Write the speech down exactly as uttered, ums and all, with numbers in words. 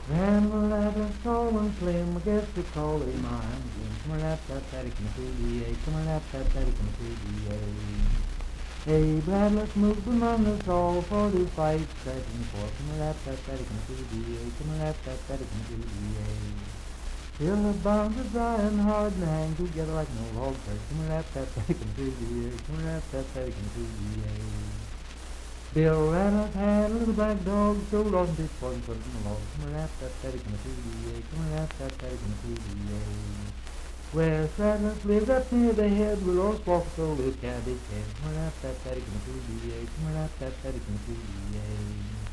Ramble at a tall and slim, I guess they call it mine. Come on, lap, tap, tatty, come to the A. Come on, lap, tap, tatty, come to the A. Hey, Brad, let's move among us all for the fight, stretching forth. Come on, lap, tap, tatty, come to the A. Come on, lap, tap, tatty, come to the A. Till the bones are dry and hard and hang together like no log bird. Come on, lap, tap, tatty, come to the A. Come on, lap, tap, tatty, come to the A. Bill Rabbit had a little black dog, so lost his paw and put it in the log. Come on, lap, tap, tatty, come to the A. Come on, lap, tap, tatty, come to the A. Where Stratus lived up near the head, where Lord Sparkle lived cabbage head. Come on, lap, tap, tatty, come to the A. Come on, lap, tap, tatty, come to the A.